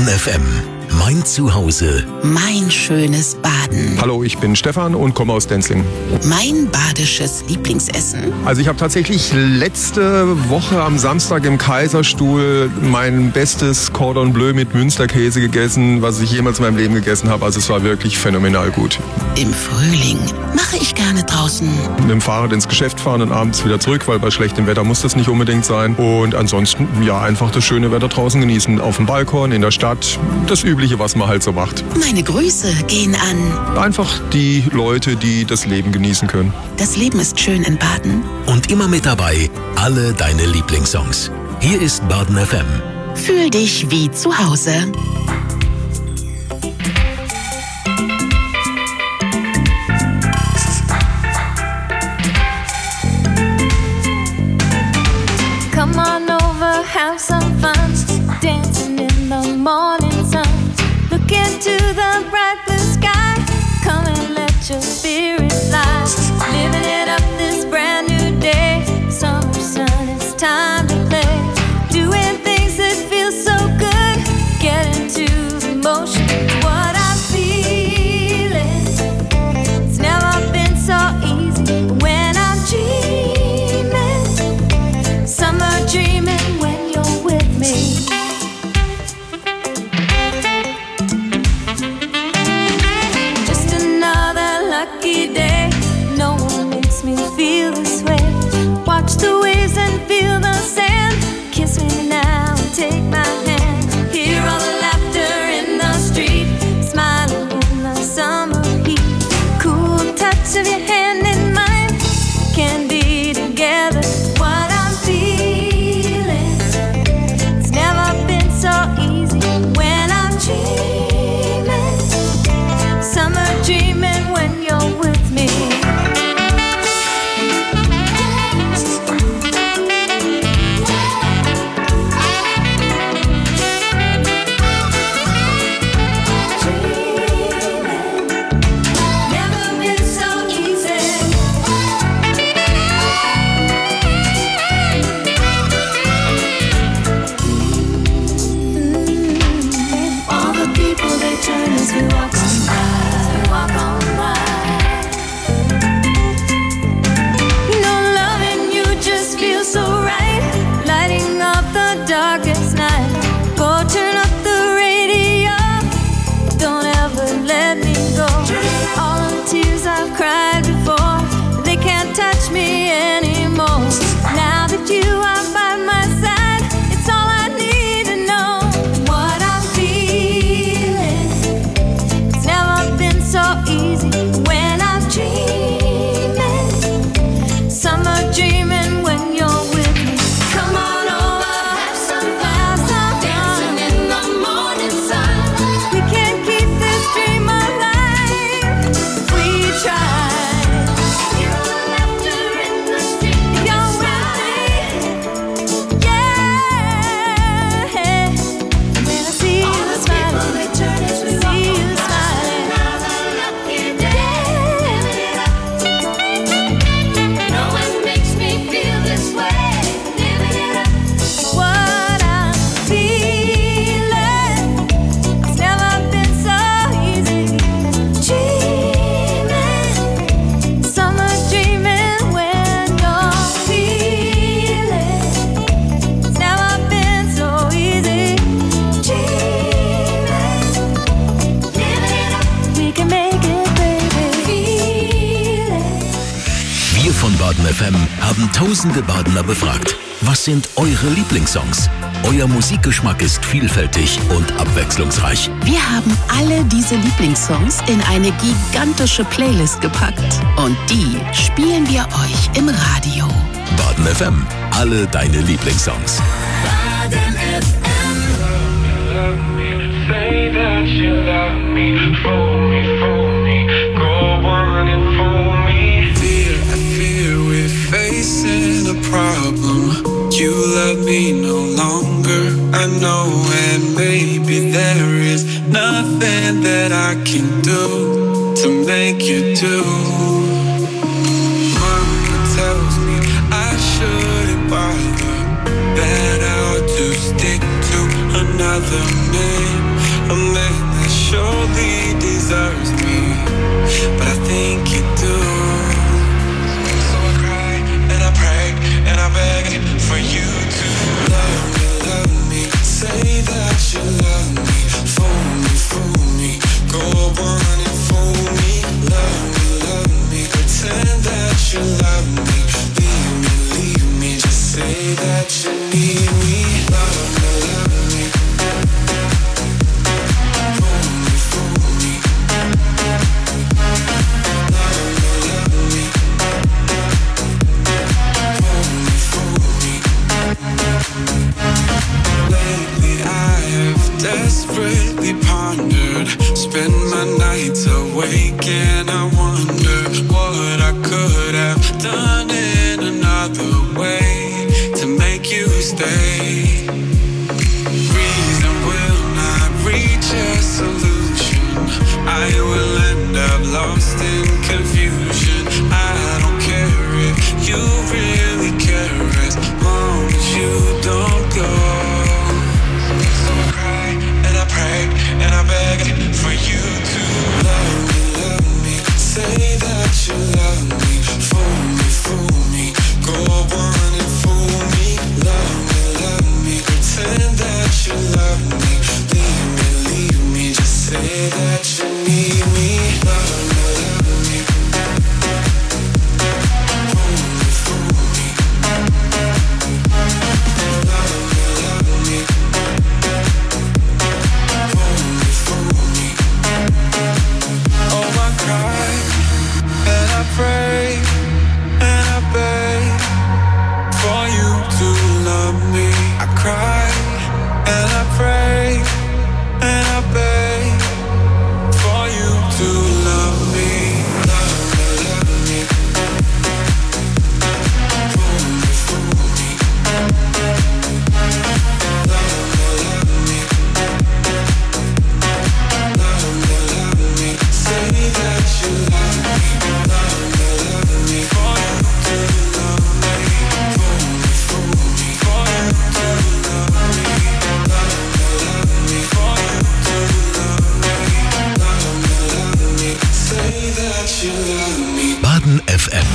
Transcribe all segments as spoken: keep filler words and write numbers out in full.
Baden F M. Mein Zuhause. Mein schönes Baden. Hallo, ich bin Stefan und komme aus Denzlingen. Mein badisches Lieblingsessen. Also ich habe tatsächlich letzte Woche am Samstag im Kaiserstuhl mein bestes Cordon Bleu mit Münsterkäse gegessen, was ich jemals in meinem Leben gegessen habe. Also es war wirklich phänomenal gut. Im Frühling mache ich gerne draußen. Mit dem Fahrrad ins Geschäft fahren und abends wieder zurück, weil bei schlechtem Wetter muss das nicht unbedingt sein. Und ansonsten, ja, einfach das schöne Wetter draußen genießen. Auf dem Balkon, in der Stadt, das Übliche, was man halt so macht. Meine Grüße gehen an einfach die Leute, die das Leben genießen können. Das Leben ist schön in Baden. Und immer mit dabei, alle deine Lieblingssongs. Hier ist Baden F M. Fühl dich wie zu Hause. Come on over, have some fun, dancing in the morning sun. Look into the bright blue sky. Come and let your spirit fly. Living it up this brand new day. Summer sun, it's time to play. Doing things that feel so good. Get into the motion. What I'm feeling, it's never been so easy. When I'm dreaming, summer dreaming when you're with me. Day. No one makes me feel this way. Watch the waves and feel the sand. Kiss me now and take my hand. Hear all the laughter in the street. Smiling in the summer heat. Cool touch of your hand in mine. Can be together. What I'm feeling, it's never been so easy. When I'm dreaming, summer dreaming when you're with me. Never been so easy. All the people they turn as we walk on by, walk on by. So right, lighting up the darkest night. Go turn up the radio. Don't ever let me go. All the tears I've cried before, they can't touch me anymore. Now that you are by my side, it's all I need to know. What I'm feeling, it's never been so easy. When I'm dreaming, summer dreaming when you're Baden F M haben tausende Badener befragt. Was sind eure Lieblingssongs? Euer Musikgeschmack ist vielfältig und abwechslungsreich. Wir haben alle diese Lieblingssongs in eine gigantische Playlist gepackt. Und die spielen wir euch im Radio. Baden F M. Alle deine Lieblingssongs. Baden F M. Love me, say that you love me. Fool me, fool me. Go on and fool me. Fear, I fear we're facing a problem. You love me no longer, I know, and maybe there is nothing that I can do to make you do. Mama tells me I shouldn't bother, that I ought to stick to another man. a man that surely deserves me, but I think you do. So I cry and I pray and I beg for you to love me, love me. Say that you love me, fool me, fool me. Go on and fool me, love me, love me. Pretend that you love me, leave me, leave me. Just say that you need me, love me, love me. Fool me, fool me. Love me, love me. Fool me, fool me. Lately I have desperately pondered, spend my nights awake and I wonder what I could have done in another way to make you stay. Reason will not reach a solution, I will end up lost in confusion. I don't care if you really care as long as you don't go. So I cry and I pray and I beg for you to love me, love me. Say that you love me, fool me, fool me. Go on and fool me, love me, love me. Pretend that you love me, leave me, leave me. Just say that you need me, love me, love me. Fool me, fool me. Love me, love me. Fool me, fool me. Oh, I cry and I pray and I beg for you to love me. I cry and I pray and I beg for you to love me. Love me, love me. Fool me, fool me. Love me, love me. Love me, love me. Say that you love me. Love me, love me. For you to love me. Fool me, fool me. For you to love me. Love me, love me. For you to love me. Love me, love me. Say that you love me. Baden F M.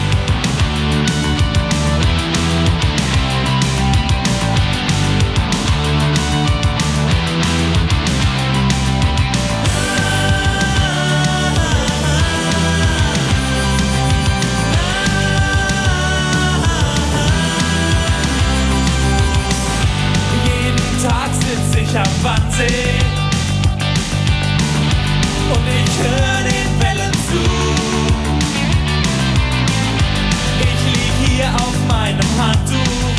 Jeden Tag sitz ich am Wannsee und ich höre den Wellen zu. Ich lieg hier auf meinem Handtuch,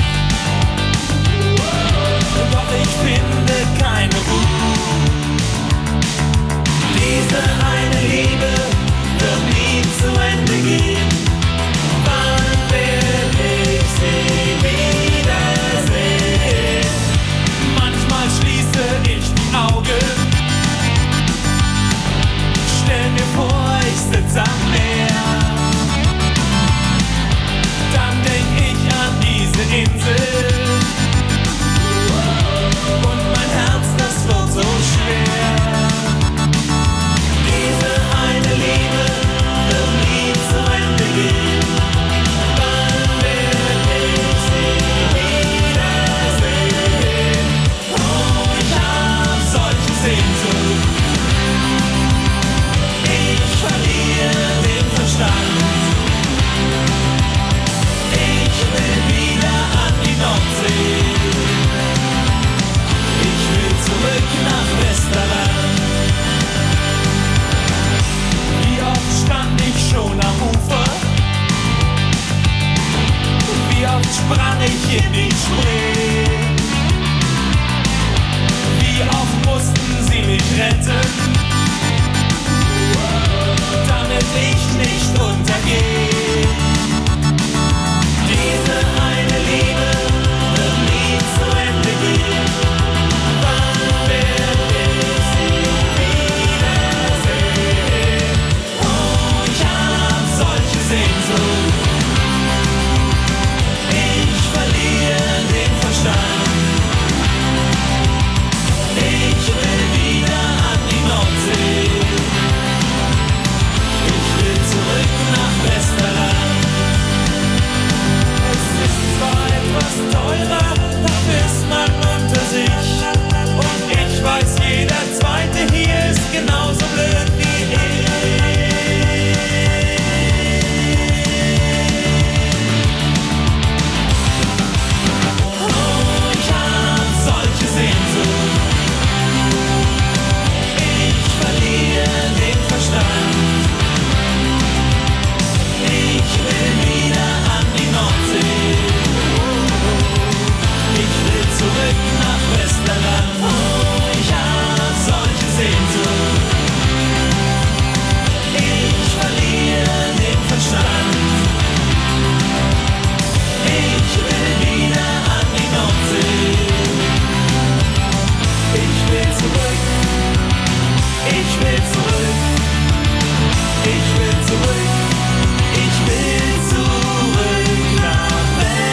doch ich finde keine Ruhe. Diese eine Liebe wird nie zu Ende gehen. Wann will ich sie wiedersehen? Manchmal schließe ich die Augen, stell zurück. Ich will zurück. Ich will zurück nach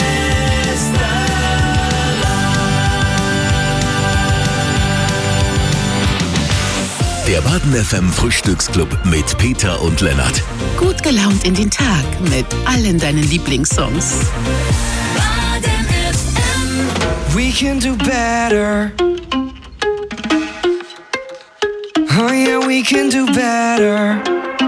Westerland. Der Baden F M Frühstücksclub mit Peter und Lennart. Gut gelaunt in den Tag mit allen deinen Lieblingssongs. Baden F M. We can do better. Oh yeah, we can do better.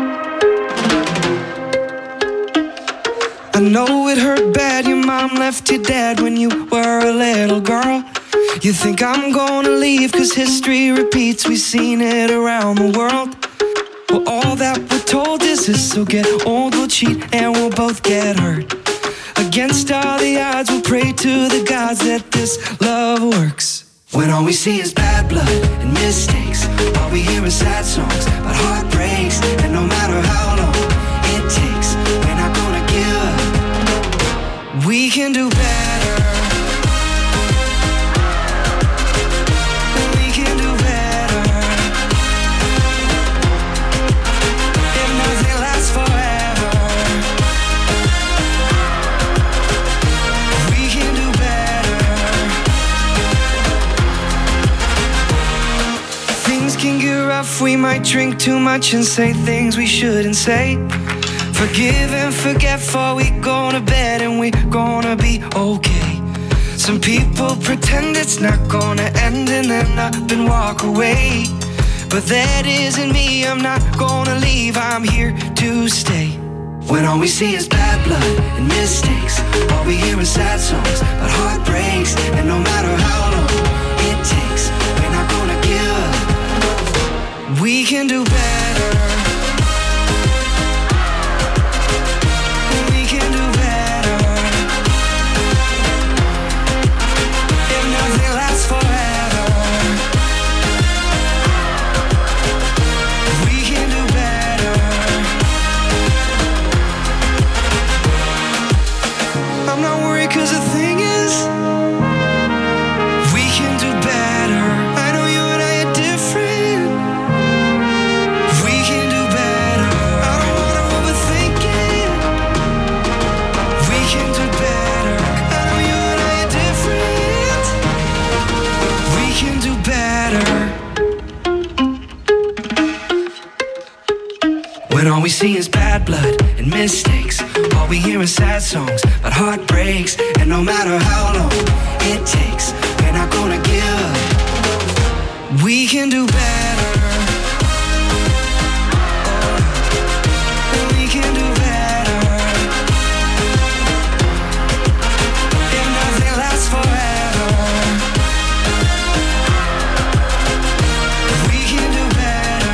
I know it hurt bad, your mom left you dead when you were a little girl. You think I'm gonna leave cause history repeats, we've seen it around the world. Well, all that we're told is this, so get old, we'll cheat and we'll both get hurt. Against all the odds, we'll pray to the gods that this love works. When all we see is bad blood and mistakes, all we hear is sad songs about heartbreaks. And no matter how long it takes, we're not gonna give up. We can do better. We can do better. If nothing lasts forever, we can do better. Things can get rough, we might drink too much and say things we shouldn't say. Forgive and forget before we go to bed and we're gonna be okay. Some people pretend it's not gonna end and then up and walk away. But that isn't me, I'm not gonna leave, I'm here to stay. When all we see is bad blood and mistakes, all we hear is sad songs about heartbreaks. And no matter how long it takes, we're not gonna give up. We can do better. We can do better. If nothing lasts forever, we can do better. I'm not worried cause the thing is, we can do better. I know you and I are different. We can do better. I don't wanna overthink it. We can do better. I know you and I are different. We can do better. When all we see is bad blood and mistakes, all we hear is sad songs about heartbreaks. And no matter how long it takes, we're not gonna give up. We can do better. We can do better. If nothing lasts forever, we can do better.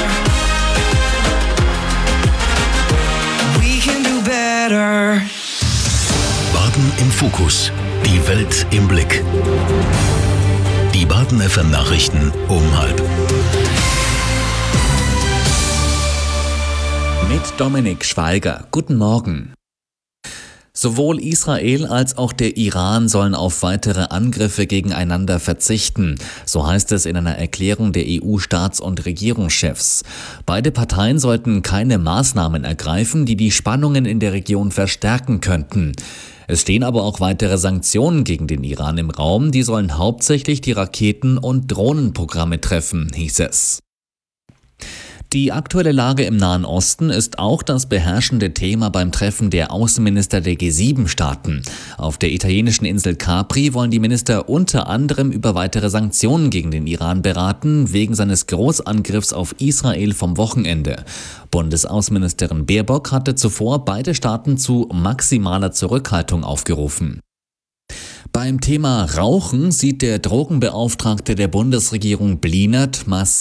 We can do better. Baden im Fokus. Die Welt im Blick. Die Baden F M Nachrichten um halb. Mit Dominik Schweiger. Guten Morgen. Sowohl Israel als auch der Iran sollen auf weitere Angriffe gegeneinander verzichten. So heißt es in einer Erklärung der E U-Staats- und Regierungschefs. Beide Parteien sollten keine Maßnahmen ergreifen, die die Spannungen in der Region verstärken könnten. Es stehen aber auch weitere Sanktionen gegen den Iran im Raum. Die sollen hauptsächlich die Raketen- und Drohnenprogramme treffen, hieß es. Die aktuelle Lage im Nahen Osten ist auch das beherrschende Thema beim Treffen der Außenminister der G sieben Staaten. Auf der italienischen Insel Capri wollen die Minister unter anderem über weitere Sanktionen gegen den Iran beraten, wegen seines Großangriffs auf Israel vom Wochenende. Bundesaußenministerin Baerbock hatte zuvor beide Staaten zu maximaler Zurückhaltung aufgerufen. Beim Thema Rauchen sieht der Drogenbeauftragte der Bundesregierung Blinert massiv